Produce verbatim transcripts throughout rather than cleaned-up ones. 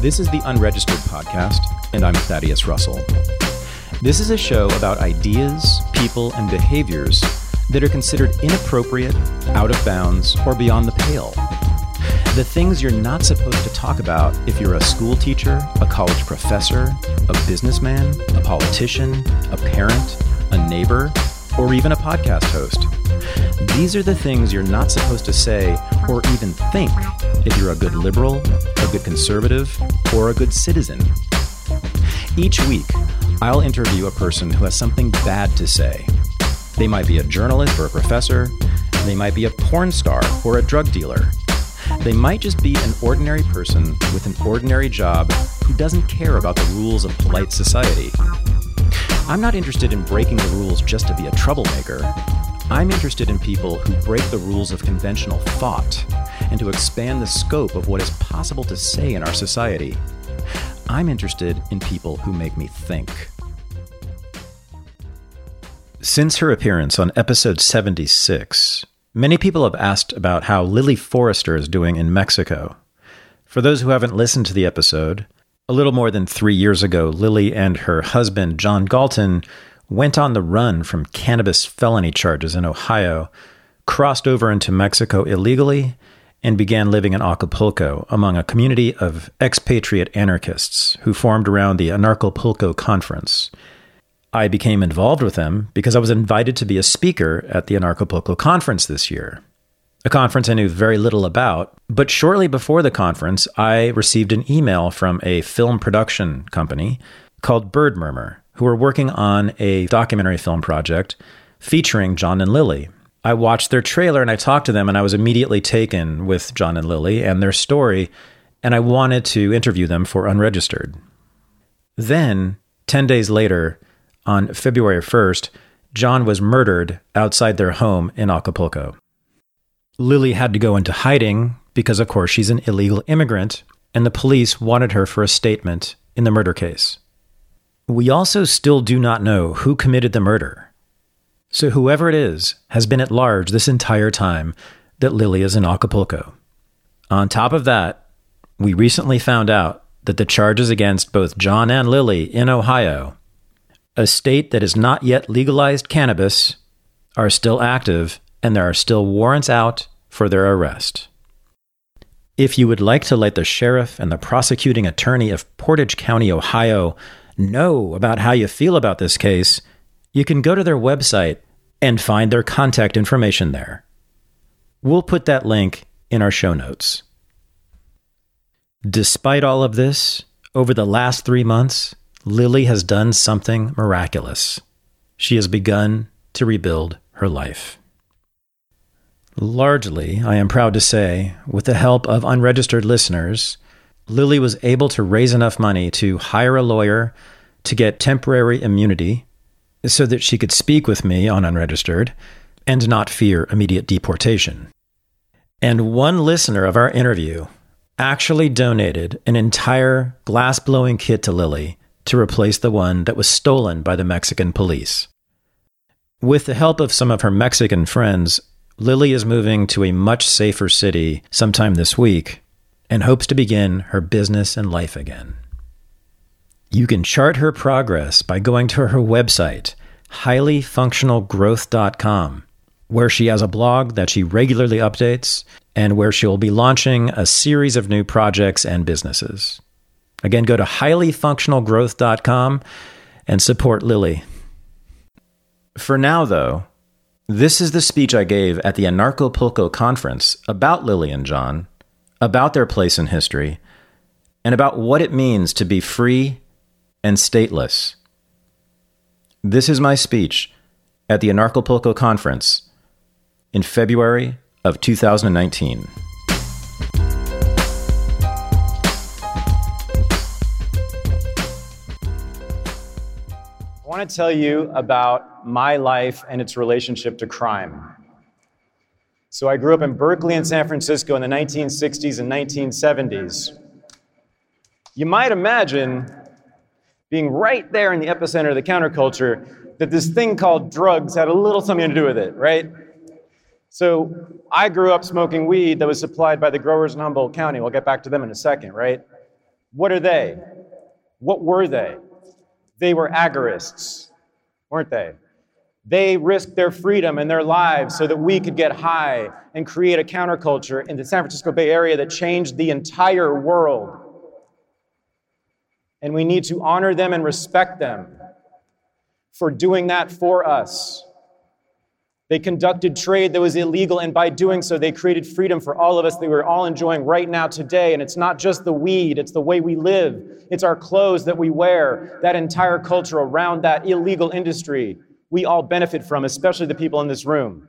This is the Unregistered Podcast, and I'm Thaddeus Russell. This is a show about ideas, people, and behaviors that are considered inappropriate, out of bounds, or beyond the pale. The things you're not supposed to talk about if you're a school teacher, a college professor, a businessman, a politician, a parent, a neighbor, or even a podcast host. These are the things you're not supposed to say or even think if you're a good liberal, a good conservative, or a good citizen. Each week, I'll interview a person who has something bad to say. They might be a journalist or a professor. They might be a porn star or a drug dealer. They might just be an ordinary person with an ordinary job who doesn't care about the rules of polite society. I'm not interested in breaking the rules just to be a troublemaker. I'm interested in people who break the rules of conventional thought and to expand the scope of what is possible to say in our society. I'm interested in people who make me think. Since her appearance on episode seventy-six, many people have asked about how Lily Forrester is doing in Mexico. For those who haven't listened to the episode, a little more than three years ago, Lily and her husband, John Galton, went on the run from cannabis felony charges in Ohio, crossed over into Mexico illegally, and began living in Acapulco among a community of expatriate anarchists who formed around the Anarchapulco Conference. I became involved with them because I was invited to be a speaker at the Anarchapulco Conference this year, a conference I knew very little about. But shortly before the conference, I received an email from a film production company called Bird Murmur, who were working on a documentary film project featuring John and Lily. I watched their trailer and I talked to them, and I was immediately taken with John and Lily and their story, and I wanted to interview them for Unregistered. Then, ten days later, on February first, John was murdered outside their home in Acapulco. Lily had to go into hiding because, of course, she's an illegal immigrant, and the police wanted her for a statement in the murder case. We also still do not know who committed the murder. So whoever it is has been at large this entire time that Lily is in Acapulco. On top of that, we recently found out that the charges against both John and Lily in Ohio, a state that has not yet legalized cannabis, are still active, and there are still warrants out for their arrest. If you would like to let the sheriff and the prosecuting attorney of Portage County, Ohio, know about how you feel about this case, you can go to their website and find their contact information there. We'll put that link in our show notes. Despite all of this, over the last three months, Lily has done something miraculous. She has begun to rebuild her life. Largely, I am proud to say, with the help of unregistered listeners, Lily was able to raise enough money to hire a lawyer to get temporary immunity so that she could speak with me on Unregistered and not fear immediate deportation. And one listener of our interview actually donated an entire glass-blowing kit to Lily to replace the one that was stolen by the Mexican police. With the help of some of her Mexican friends, Lily is moving to a much safer city sometime this week and hopes to begin her business and life again. You can chart her progress by going to her website, highly functional growth dot com, where she has a blog that she regularly updates and where she will be launching a series of new projects and businesses. Again, go to highly functional growth dot com and support Lily. For now, though, this is the speech I gave at the Anarchapulco Conference about Lily and John, about their place in history, and about what it means to be free and stateless. This is my speech at the Anarchapulco Conference in February of two thousand nineteen. I want to tell you about my life and its relationship to crime. So I grew up in Berkeley and San Francisco in the nineteen sixties and nineteen seventies. You might imagine being right there in the epicenter of the counterculture that this thing called drugs had a little something to do with it, right? So I grew up smoking weed that was supplied by the growers in Humboldt County. We'll get back to them in a second, right? What are they? What were they? They were agorists, weren't they? They risked their freedom and their lives so that we could get high and create a counterculture in the San Francisco Bay Area that changed the entire world. And we need to honor them and respect them for doing that for us. They conducted trade that was illegal, and by doing so, they created freedom for all of us that we're all enjoying right now today. And it's not just the weed, it's the way we live. It's our clothes that we wear, that entire culture around that illegal industry we all benefit from, especially the people in this room.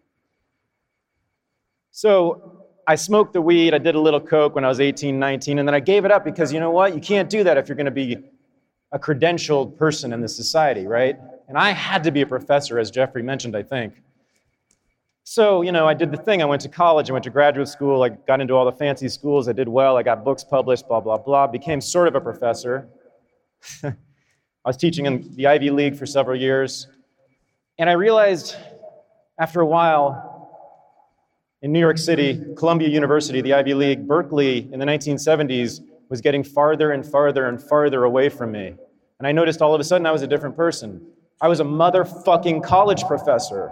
So I smoked the weed, I did a little coke when I was eighteen, nineteen, and then I gave it up because you know what? You can't do that if you're going to be a credentialed person in this society, right? And I had to be a professor, as Jeffrey mentioned, I think. So, you know, I did the thing. I went to college, I went to graduate school, I got into all the fancy schools, I did well, I got books published, blah, blah, blah, became sort of a professor. I was teaching in the Ivy League for several years, and I realized after a while, in New York City, Columbia University, the Ivy League, Berkeley in the nineteen seventies was getting farther and farther and farther away from me. And I noticed all of a sudden I was a different person. I was a motherfucking college professor.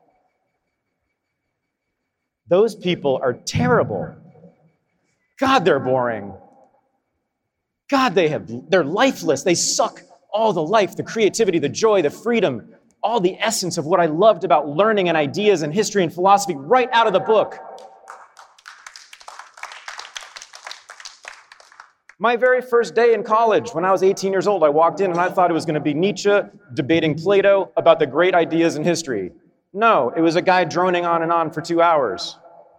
Those people are terrible. God, they're boring. God, they have, they're lifeless. They suck all the life, the creativity, the joy, the freedom, all the essence of what I loved about learning and ideas and history and philosophy right out of the book. My very first day in college, when I was eighteen years old, I walked in and I thought it was going to be Nietzsche debating Plato about the great ideas in history. No, it was a guy droning on and on for two hours.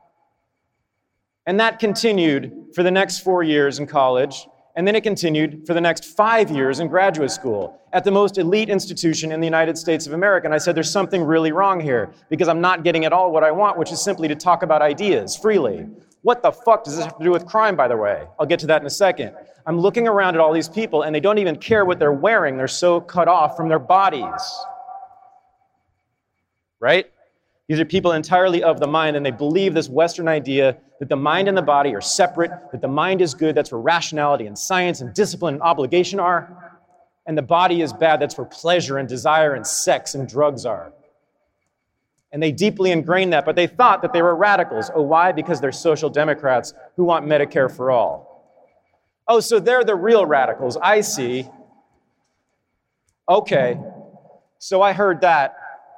And that continued for the next four years in college, and then it continued for the next five years in graduate school at the most elite institution in the United States of America. And I said, there's something really wrong here, because I'm not getting at all what I want, which is simply to talk about ideas freely. What the fuck does this have to do with crime, by the way? I'll get to that in a second. I'm looking around at all these people, and they don't even care what they're wearing. They're so cut off from their bodies. Right? These are people entirely of the mind, and they believe this Western idea that the mind and the body are separate, that the mind is good, that's where rationality and science and discipline and obligation are, and the body is bad, that's where pleasure and desire and sex and drugs are. And they deeply ingrained that, but they thought that they were radicals. Oh, why? Because they're social democrats who want Medicare for all. Oh, so they're the real radicals. I see. Okay. So I heard that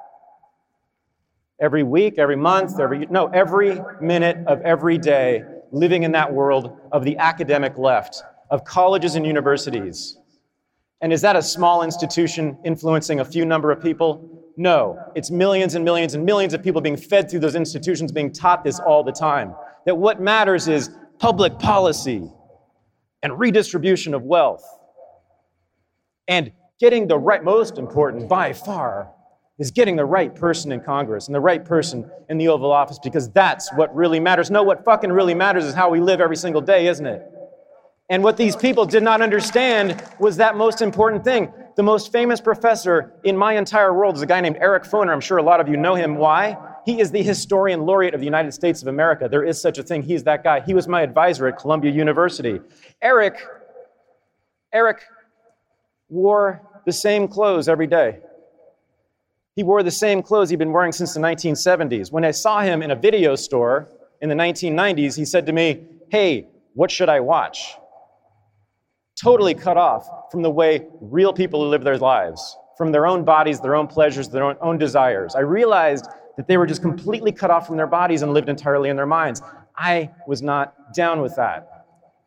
every week, every month, every, no, every minute of every day, living in that world of the academic left, of colleges and universities. And is that a small institution influencing a few number of people? No, it's millions and millions and millions of people being fed through those institutions, being taught this all the time. That what matters is public policy and redistribution of wealth. And getting the right, most important by far, is getting the right person in Congress and the right person in the Oval Office, because that's what really matters. No, what fucking really matters is how we live every single day, isn't it? And what these people did not understand was that most important thing. The most famous professor in my entire world is a guy named Eric Foner. I'm sure a lot of you know him. Why? He is the historian laureate of the United States of America. There is such a thing. He's that guy. He was my advisor at Columbia University. Eric, Eric wore the same clothes every day. He wore the same clothes he'd been wearing since the nineteen seventies. When I saw him in a video store in the nineteen nineties, he said to me, hey, what should I watch? Totally cut off from the way real people live their lives, from their own bodies, their own pleasures, their own, own desires. I realized that they were just completely cut off from their bodies and lived entirely in their minds. I was not down with that.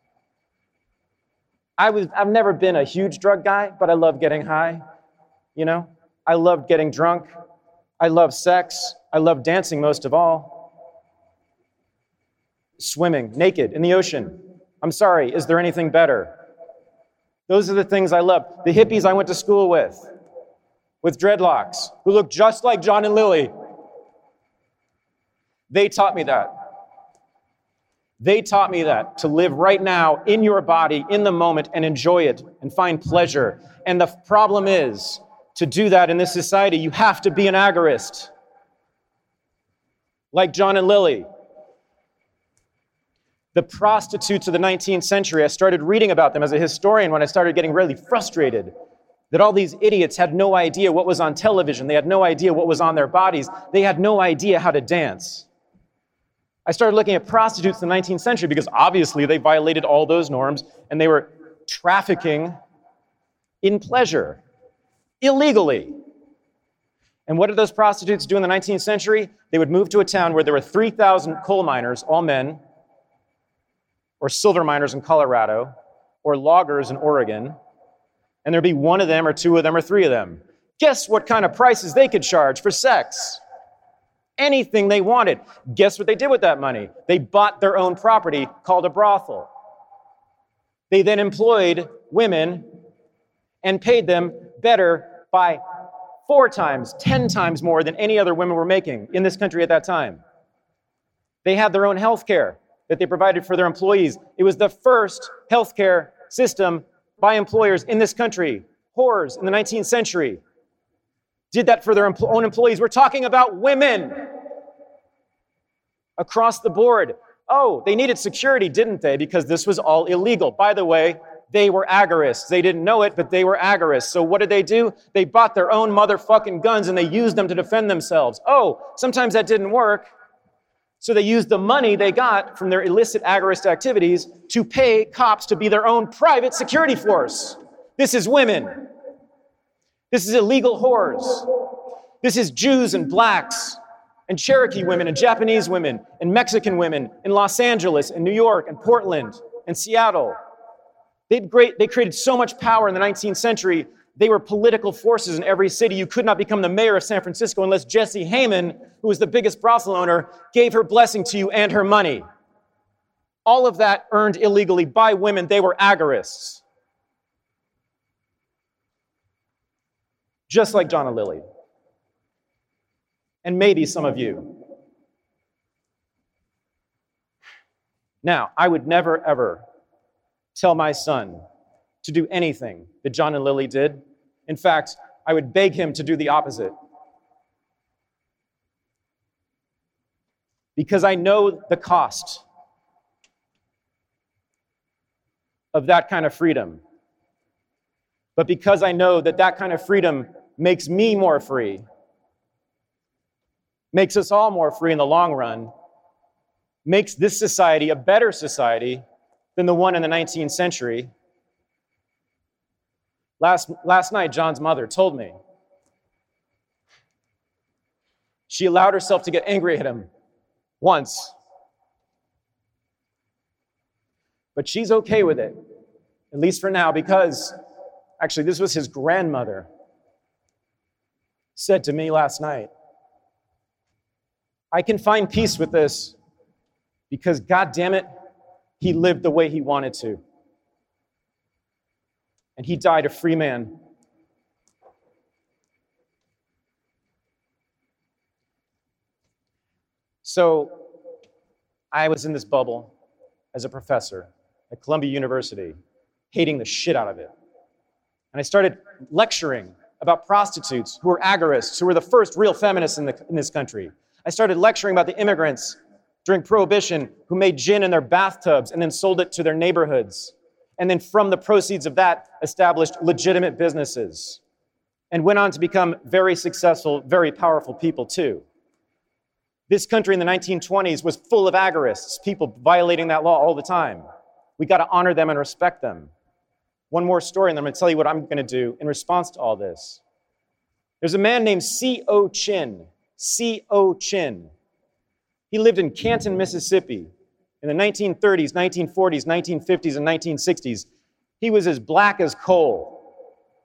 I was, I've never been a huge drug guy, but I love getting high, you know? I loved getting drunk. I love sex. I love dancing most of all. Swimming, naked, in the ocean. I'm sorry, is there anything better? Those are the things I love. The hippies I went to school with, with dreadlocks, who look just like John and Lily. They taught me that. They taught me that, to live right now in your body, in the moment, and enjoy it, and find pleasure. And the problem is, to do that in this society, you have to be an agorist. Like John and Lily. The prostitutes of the nineteenth century, I started reading about them as a historian when I started getting really frustrated that all these idiots had no idea what was on television. They had no idea what was on their bodies. They had no idea how to dance. I started looking at prostitutes in the nineteenth century because obviously they violated all those norms and they were trafficking in pleasure, illegally. And what did those prostitutes do in the nineteenth century? They would move to a town where there were three thousand coal miners, all men, or silver miners in Colorado, or loggers in Oregon, and there'd be one of them, or two of them, or three of them. Guess what kind of prices they could charge for sex? Anything they wanted. Guess what they did with that money? They bought their own property called a brothel. They then employed women and paid them better by four times, ten times more than any other women were making in this country at that time. They had their own health care that they provided for their employees. It was the first healthcare system by employers in this country. Whores in the nineteenth century did that for their empl- own employees. We're talking about women across the board. Oh, they needed security, didn't they? Because this was all illegal. By the way, they were agorists. They didn't know it, but they were agorists. So what did they do? They bought their own motherfucking guns and they used them to defend themselves. Oh, sometimes that didn't work. So they used the money they got from their illicit agorist activities to pay cops to be their own private security force. This is women. This is illegal whores. This is Jews and blacks and Cherokee women and Japanese women and Mexican women in Los Angeles and New York and Portland and Seattle. They'd great, they created so much power in the nineteenth century. They were political forces in every city. You could not become the mayor of San Francisco unless Jessie Hayman, who was the biggest brothel owner, gave her blessing to you and her money. All of that earned illegally by women. They were agorists. Just like John and Lily. And maybe some of you. Now, I would never, ever tell my son to do anything that John and Lily did. In fact, I would beg him to do the opposite. Because I know the cost of that kind of freedom. But because I know that that kind of freedom makes me more free, makes us all more free in the long run, makes this society a better society than the one in the nineteenth century. Last, last night, John's mother told me she allowed herself to get angry at him once. But she's okay with it, at least for now, because actually this was his grandmother said to me last night, I can find peace with this because, God damn it, he lived the way he wanted to. And he died a free man. So I was in this bubble as a professor at Columbia University, hating the shit out of it. And I started lecturing about prostitutes who were agorists, who were the first real feminists in, the, in this country. I started lecturing about the immigrants during Prohibition who made gin in their bathtubs and then sold it to their neighborhoods. And then from the proceeds of that, established legitimate businesses and went on to become very successful, very powerful people too. This country in the nineteen twenties was full of agorists, people violating that law all the time. We got to honor them and respect them. One more story, and then I'm going to tell you what I'm going to do in response to all this. There's a man named C O Chin. C O Chin. He lived in Canton, Mississippi in the nineteen thirties, nineteen forties, nineteen fifties, and nineteen sixties. He was as black as coal.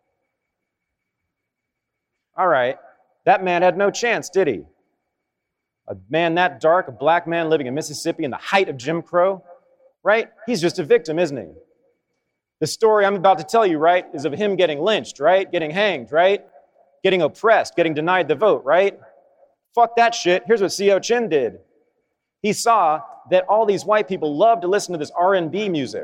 All right, that man had no chance, did he? A man that dark, a black man living in Mississippi in the height of Jim Crow, right? He's just a victim, isn't he? The story I'm about to tell you, right, is of him getting lynched, right? Getting hanged, right? Getting oppressed, getting denied the vote, right? Fuck that shit. Here's what C O Chin did. He saw that all these white people loved to listen to this R and B music.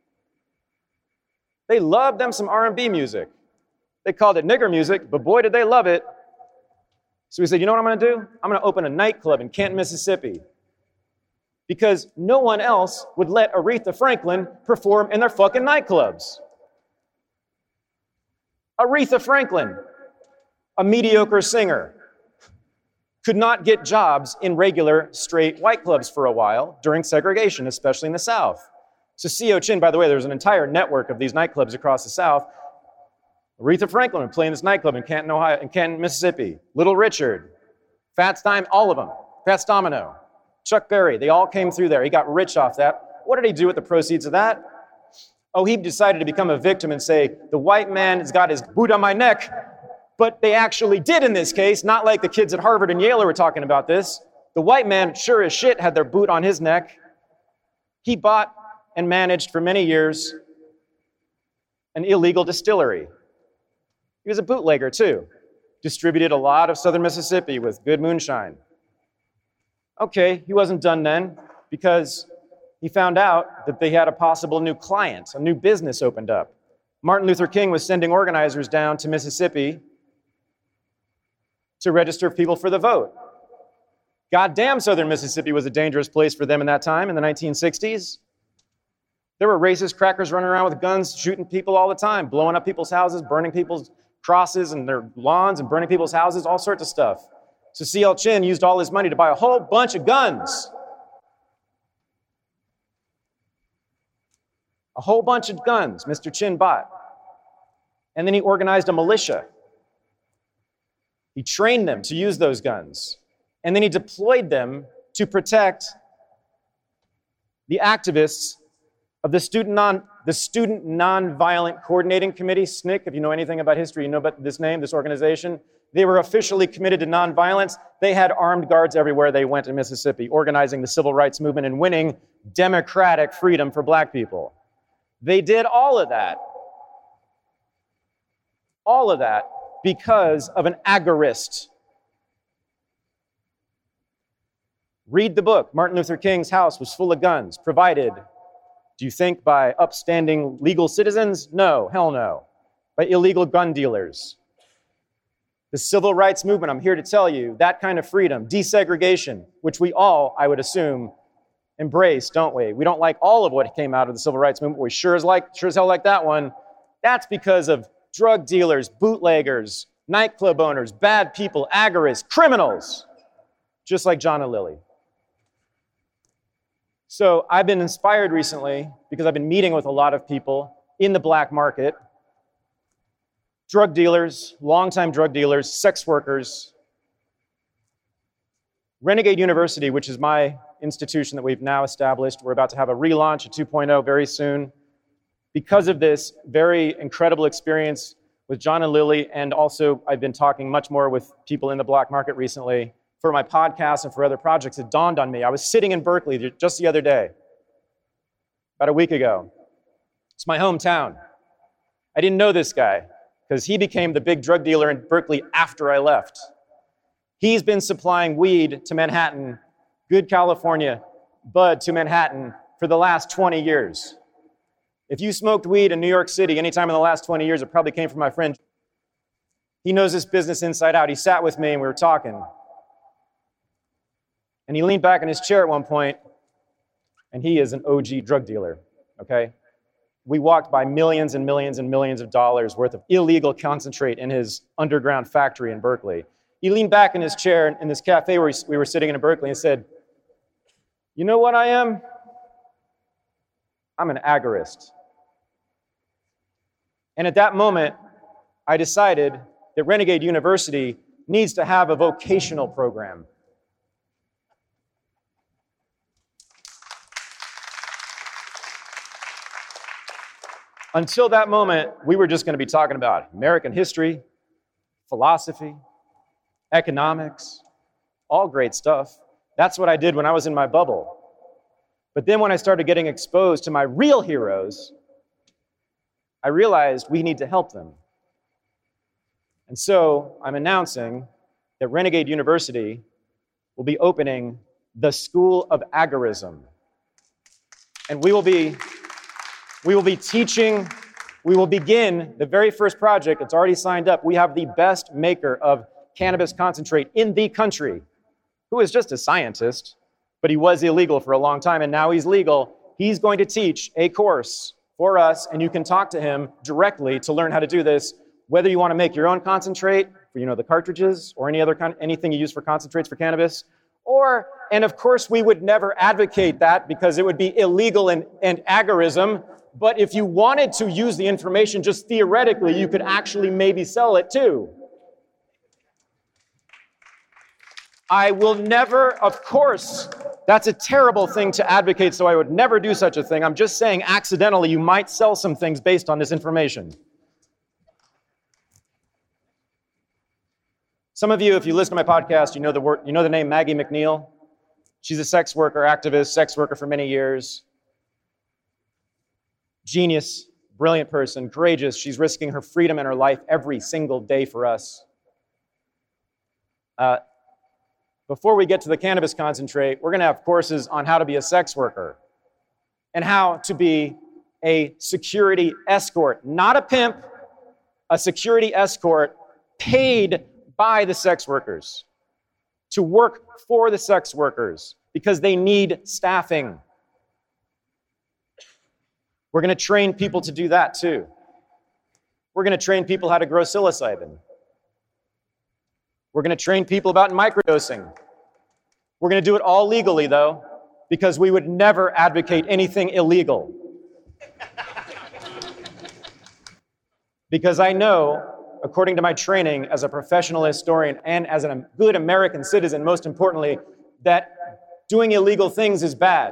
They loved them some R and B music. They called it nigger music, but boy, did they love it. So he said, you know what I'm going to do? I'm going to open a nightclub in Canton, Mississippi. because no one else would let Aretha Franklin perform in their fucking nightclubs. Aretha Franklin, a mediocre singer, could not get jobs in regular straight white clubs for a while during segregation, especially in the South. So C O Chin, by the way, there's an entire network of these nightclubs across the South. Aretha Franklin would play in this nightclub in Canton, Ohio, in Canton, Mississippi. Little Richard, Fats Dime, all of them. Fats Domino, Chuck Berry, they all came through there. He got rich off that. What did he do with the proceeds of that? Oh, he decided to become a victim and say, the white man has got his boot on my neck, but they actually did in this case, not like the kids at Harvard and Yale who were talking about this. The white man, sure as shit, had their boot on his neck. He bought and managed for many years an illegal distillery. He was a bootlegger too. Distributed a lot of southern Mississippi with good moonshine. Okay, he wasn't done then, because he found out that they had a possible new client, a new business opened up. Martin Luther King was sending organizers down to Mississippi to register people for the vote. Goddamn, southern Mississippi was a dangerous place for them in that time, in the nineteen sixties. There were racist crackers running around with guns, shooting people all the time, blowing up people's houses, burning people's crosses and their lawns, and burning people's houses, all sorts of stuff. So C L Chin used all his money to buy a whole bunch of guns. A whole bunch of guns Mister Chin bought. And then he organized a militia. He trained them to use those guns. And then he deployed them to protect the activists of the Student Non, the Student Nonviolent Coordinating Committee, S N C C. If you know anything about history, you know about this name, this organization. They were officially committed to nonviolence. They had armed guards everywhere they went in Mississippi, organizing the civil rights movement and winning democratic freedom for black people. They did all of that. All of that because of an agorist. Read the book. Martin Luther King's house was full of guns, provided, do you think, by upstanding legal citizens? No, hell no. By illegal gun dealers. The civil rights movement, I'm here to tell you, that kind of freedom, desegregation, which we all, I would assume, embrace, don't we? We don't like all of what came out of the civil rights movement. We sure as, like, sure as hell like that one. That's because of drug dealers, bootleggers, nightclub owners, bad people, agorists, criminals, just like John and Lily. So I've been inspired recently because I've been meeting with a lot of people in the black market, drug dealers, longtime drug dealers, sex workers. Renegade University, which is my institution that we've now established, we're about to have a relaunch, a two point oh very soon. Because of this very incredible experience with John and Lily, and also I've been talking much more with people in the black market recently for my podcast and for other projects, it dawned on me. I was sitting in Berkeley just the other day, about a week ago. It's my hometown. I didn't know this guy because he became the big drug dealer in Berkeley after I left. He's been supplying weed to Manhattan, good California, bud to Manhattan for the last twenty years. If you smoked weed in New York City anytime in the last twenty years, it probably came from my friend. He knows this business inside out. He sat with me and we were talking. And he leaned back in his chair at one point, and he is an O G drug dealer, okay? We walked by millions and millions and millions of dollars worth of illegal concentrate in his underground factory in Berkeley. He leaned back in his chair in this cafe where we were sitting in Berkeley and said, you know what I am? I'm an agorist. And at that moment, I decided that Renegade University needs to have a vocational program. Until that moment, we were just going to be talking about American history, philosophy, economics, all great stuff. That's what I did when I was in my bubble. But then when I started getting exposed to my real heroes, I realized we need to help them. And so I'm announcing that Renegade University will be opening the School of Agorism. And we will be We will be teaching, we will begin the very first project. It's already signed up. We have the best maker of cannabis concentrate in the country, who is just a scientist, but he was illegal for a long time, and now he's legal. He's going to teach a course for us, and you can talk to him directly to learn how to do this, whether you want to make your own concentrate for, you know, the cartridges or any other kind, anything you use for concentrates for cannabis, or, and of course, we would never advocate that because it would be illegal and, and agorism, but if you wanted to use the information just theoretically, you could actually maybe sell it too. I will never, of course, that's a terrible thing to advocate, so I would never do such a thing. I'm just saying accidentally you might sell some things based on this information. Some of you, if you listen to my podcast, you know the word, you know the name Maggie McNeil. She's a sex worker, activist, sex worker for many years. Genius, brilliant person, courageous. She's risking her freedom and her life every single day for us. Uh, Before we get to the cannabis concentrate, we're going to have courses on how to be a sex worker and how to be a security escort, not a pimp, a security escort paid by the sex workers to work for the sex workers because they need staffing. We're going to train people to do that too. We're going to train people how to grow psilocybin. We're going to train people about microdosing. We're going to do it all legally, though, because we would never advocate anything illegal. Because I know, according to my training as a professional historian and as a good American citizen, most importantly, that doing illegal things is bad.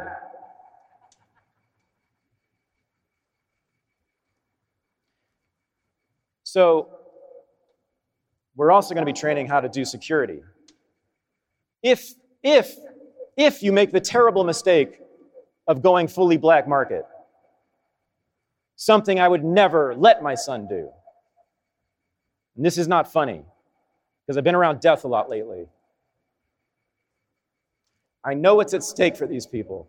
So, we're also going to be training how to do security. If, if, if you make the terrible mistake of going fully black market, something I would never let my son do. And this is not funny, because I've been around death a lot lately. I know what's at stake for these people.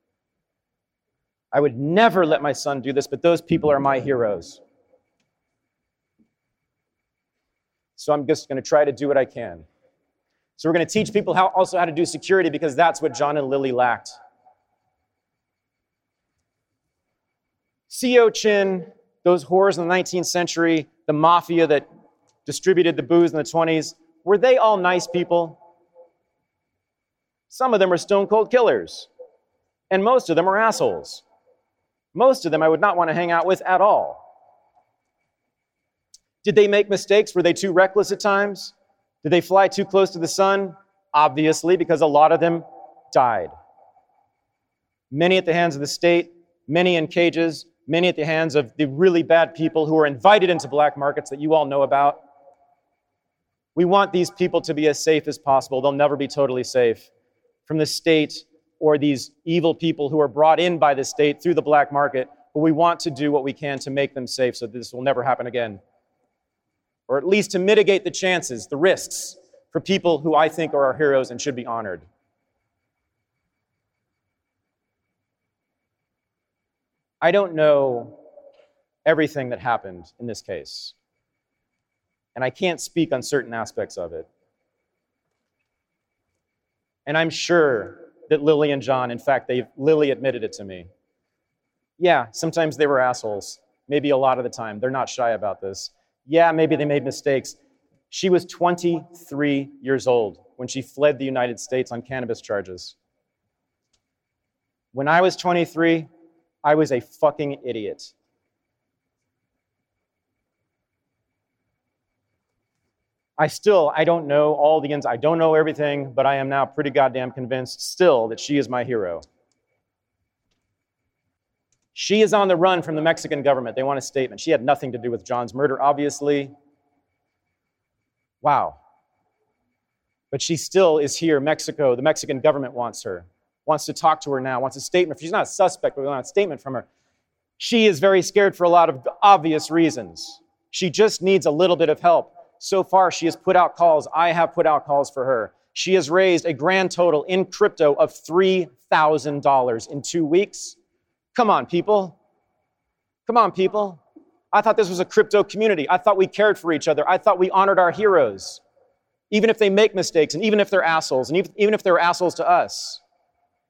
I would never let my son do this, but those people are my heroes. So I'm just going to try to do what I can. So we're going to teach people how also how to do security because that's what John and Lily lacked. Seochen, those whores in the nineteenth century, the mafia that distributed the booze in the twenties, were they all nice people? Some of them are stone cold killers. And most of them are assholes. Most of them I would not want to hang out with at all. Did they make mistakes? Were they too reckless at times? Did they fly too close to the sun? Obviously, because a lot of them died. Many at the hands of the state, many in cages, many at the hands of the really bad people who were invited into black markets that you all know about. We want these people to be as safe as possible. They'll never be totally safe from the state or these evil people who are brought in by the state through the black market, but we want to do what we can to make them safe so this will never happen again. Or at least to mitigate the chances, the risks, for people who I think are our heroes and should be honored. I don't know everything that happened in this case, and I can't speak on certain aspects of it. And I'm sure that Lily and John, in fact, they Lily admitted it to me. Yeah, sometimes they were assholes. Maybe a lot of the time. They're not shy about this. Yeah, maybe they made mistakes. She was twenty-three years old when she fled the United States on cannabis charges. When I was twenty-three, I was a fucking idiot. I still, I don't know all the ins, I don't know everything, but I am now pretty goddamn convinced still that she is my hero. She is on the run from the Mexican government. They want a statement. She had nothing to do with John's murder, obviously. Wow. But she still is here, Mexico. The Mexican government wants her, wants to talk to her now, wants a statement. She's not a suspect, but we want a statement from her. She is very scared for a lot of obvious reasons. She just needs a little bit of help. So far, she has put out calls. I have put out calls for her. She has raised a grand total in crypto of three thousand dollars in two weeks. Come on, people. Come on, people. I thought this was a crypto community. I thought we cared for each other. I thought we honored our heroes, even if they make mistakes and even if they're assholes and even if they're assholes to us.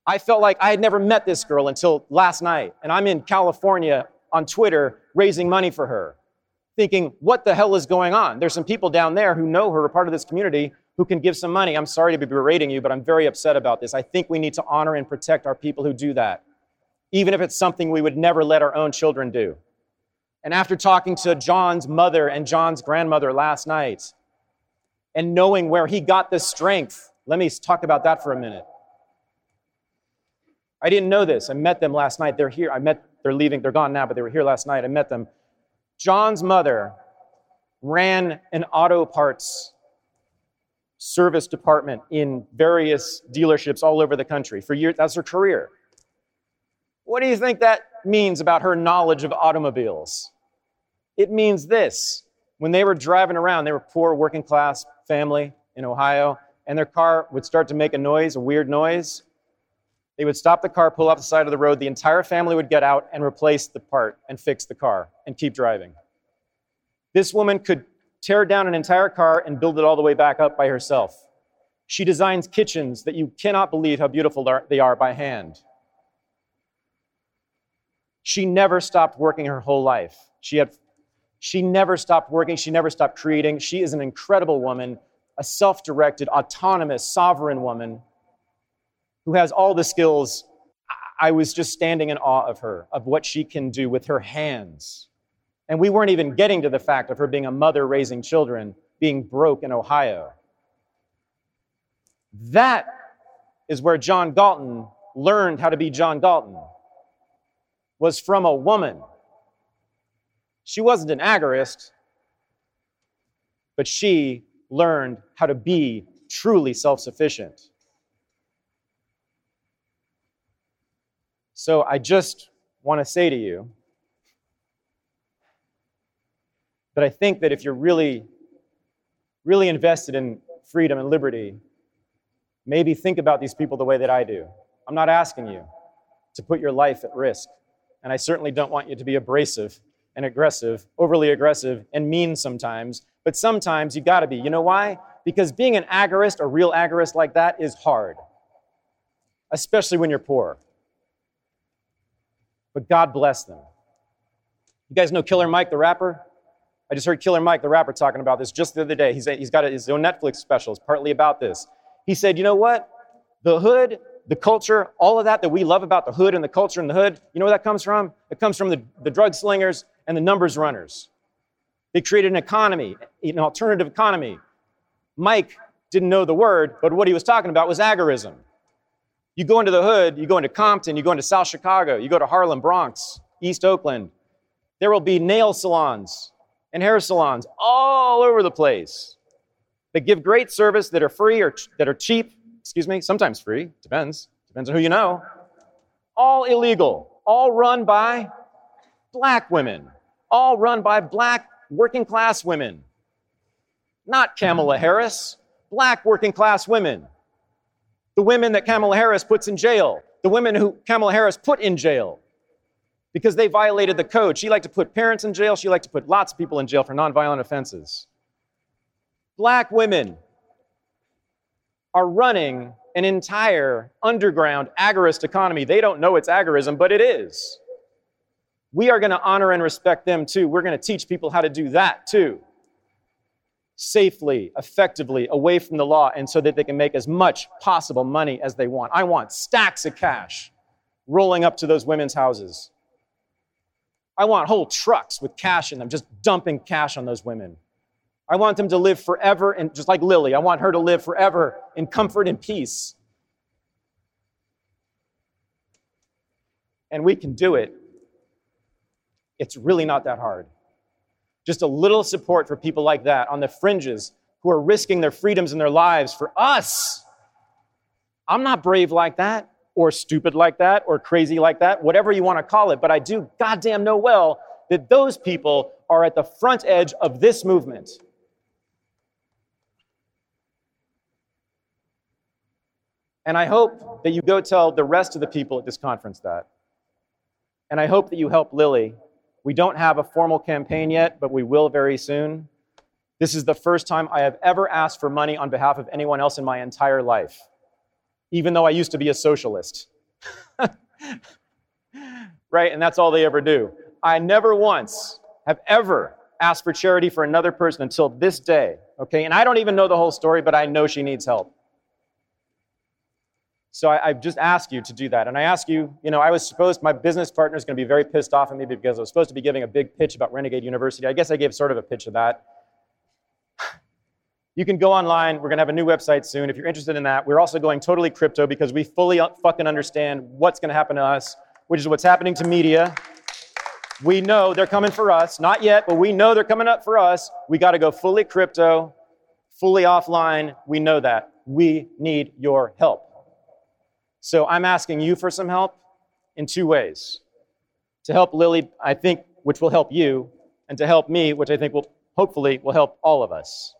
I felt like I had never met this girl until last night, and I'm in California on Twitter raising money for her, thinking, what the hell is going on? There's some people down there who know her, are part of this community, who can give some money. I'm sorry to be berating you, but I'm very upset about this. I think we need to honor and protect our people who do that, even if it's something we would never let our own children do. And after talking to John's mother and John's grandmother last night, and knowing where he got the strength, let me talk about that for a minute. I didn't know this. I met them last night. They're here. I met, they're leaving. They're gone now, but they were here last night. I met them. John's mother ran an auto parts service department in various dealerships all over the country for years. That's her career. What do you think that means about her knowledge of automobiles? It means this. When they were driving around, they were poor working class family in Ohio, and their car would start to make a noise, a weird noise. They would stop the car, pull off the side of the road. The entire family would get out and replace the part and fix the car and keep driving. This woman could tear down an entire car and build it all the way back up by herself. She designs kitchens that you cannot believe how beautiful they are by hand. She never stopped working her whole life. She had, she never stopped working. She never stopped creating. She is an incredible woman, a self-directed, autonomous, sovereign woman who has all the skills. I was just standing in awe of her, of what she can do with her hands. And we weren't even getting to the fact of her being a mother raising children, being broke in Ohio. That is where John Galton learned how to be John Galton, was from a woman. She wasn't an agorist, but she learned how to be truly self-sufficient. So I just want to say to you that I think that if you're really, really invested in freedom and liberty, maybe think about these people the way that I do. I'm not asking you to put your life at risk, and I certainly don't want you to be abrasive and aggressive, overly aggressive and mean sometimes, but sometimes you gotta be. You know why? Because being an agorist, a real agorist like that, is hard, especially when you're poor. But God bless them. You guys know Killer Mike the rapper? I just heard Killer Mike the rapper talking about this just the other day. He's, he's got his own Netflix specials, partly about this. He said, you know what? The hood, the culture, all of that that we love about the hood and the culture and the hood, you know where that comes from? It comes from the, the drug slingers and the numbers runners. They created an economy, an alternative economy. Mike didn't know the word, but what he was talking about was agorism. You go into the hood, you go into Compton, you go into South Chicago, you go to Harlem, Bronx, East Oakland. There will be nail salons and hair salons all over the place that give great service, that are free or ch- that are cheap, excuse me, sometimes free, depends, depends on who you know. All illegal, all run by black women, all run by black working class women. Not Kamala Harris, black working class women. The women that Kamala Harris puts in jail, the women who Kamala Harris put in jail because they violated the code. She liked to put parents in jail. She liked to put lots of people in jail for nonviolent offenses. Black women are running an entire underground agorist economy. They don't know it's agorism, but it is. We are going to honor and respect them too. We're going to teach people how to do that too. Safely, effectively, away from the law, and so that they can make as much possible money as they want. I want stacks of cash rolling up to those women's houses. I want whole trucks with cash in them, just dumping cash on those women. I want them to live forever, and just like Lily, I want her to live forever in comfort and peace. And we can do it. It's really not that hard. Just a little support for people like that on the fringes who are risking their freedoms and their lives for us. I'm not brave like that, or stupid like that, or crazy like that, whatever you want to call it, but I do goddamn know well that those people are at the front edge of this movement. And I hope that you go tell the rest of the people at this conference that. And I hope that you help Lily. We don't have a formal campaign yet, but we will very soon. This is the first time I have ever asked for money on behalf of anyone else in my entire life, even though I used to be a socialist. Right? And that's all they ever do. I never once have ever asked for charity for another person until this day. Okay? And I don't even know the whole story, but I know she needs help. So I, I just ask you to do that. And I ask you, you know, I was supposed, my business partner is going to be very pissed off at me because I was supposed to be giving a big pitch about Renegade University. I guess I gave sort of a pitch of that. You can go online. We're going to have a new website soon. If you're interested in that, we're also going totally crypto because we fully fucking understand what's going to happen to us, which is what's happening to media. We know they're coming for us. Not yet, but we know they're coming up for us. We got to go fully crypto, fully offline. We know that. We need your help. So I'm asking you for some help in two ways. To help Lily, I think, which will help you, and to help me, which I think will hopefully will help all of us.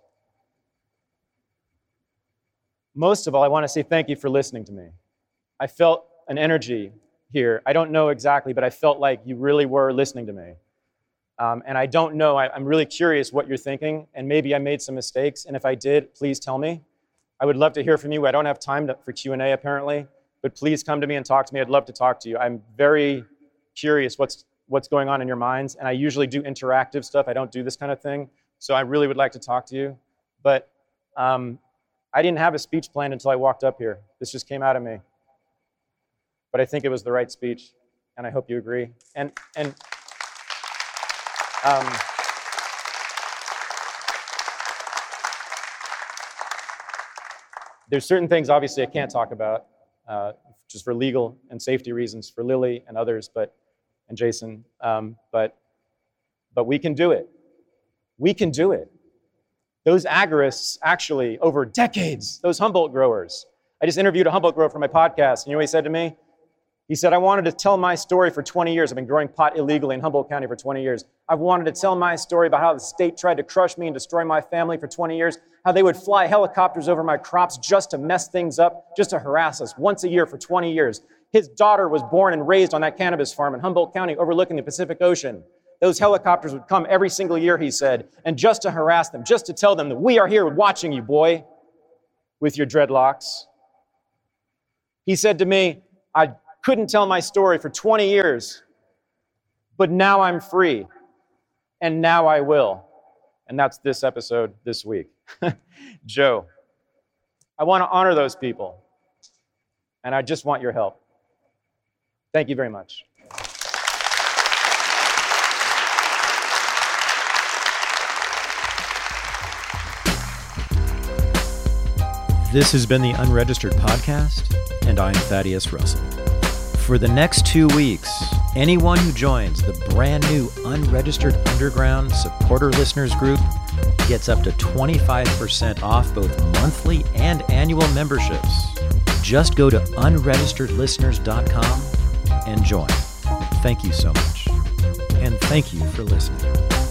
Most of all, I want to say thank you for listening to me. I felt an energy here. I don't know exactly, but I felt like you really were listening to me. Um, and I don't know, I, I'm really curious what you're thinking, and maybe I made some mistakes, and if I did, please tell me. I would love to hear from you. I don't have time to, for Q and A, apparently. But please come to me and talk to me. I'd love to talk to you. I'm very curious what's what's going on in your minds. And I usually do interactive stuff. I don't do this kind of thing. So I really would like to talk to you. But um, I didn't have a speech planned until I walked up here. This just came out of me. But I think it was the right speech. And I hope you agree. And, and um, there's certain things, obviously, I can't talk about. Uh, just for legal and safety reasons for Lily and others, but and Jason, um, but but we can do it. We can do it. Those agorists, actually, over decades, those Humboldt growers. I just interviewed a Humboldt grower for my podcast, and you know what he said to me? He said, I wanted to tell my story for twenty years. I've been growing pot illegally in Humboldt County for twenty years. I've wanted to tell my story about how the state tried to crush me and destroy my family for twenty years, how they would fly helicopters over my crops just to mess things up, just to harass us once a year for twenty years. His daughter was born and raised on that cannabis farm in Humboldt County overlooking the Pacific Ocean. Those helicopters would come every single year, he said, and just to harass them, just to tell them that we are here watching you, boy, with your dreadlocks. He said to me, I couldn't tell my story for twenty years, but now I'm free, and now I will. And that's this episode this week. Joe, I want to honor those people, and I just want your help. Thank you very much. This has been the Unregistered Podcast, and I'm Thaddeus Russell. For the next two weeks, anyone who joins the brand new Unregistered Underground Supporter Listeners Group gets up to twenty-five percent off both monthly and annual memberships. Just go to unregistered listeners dot com and join. Thank you so much. And thank you for listening.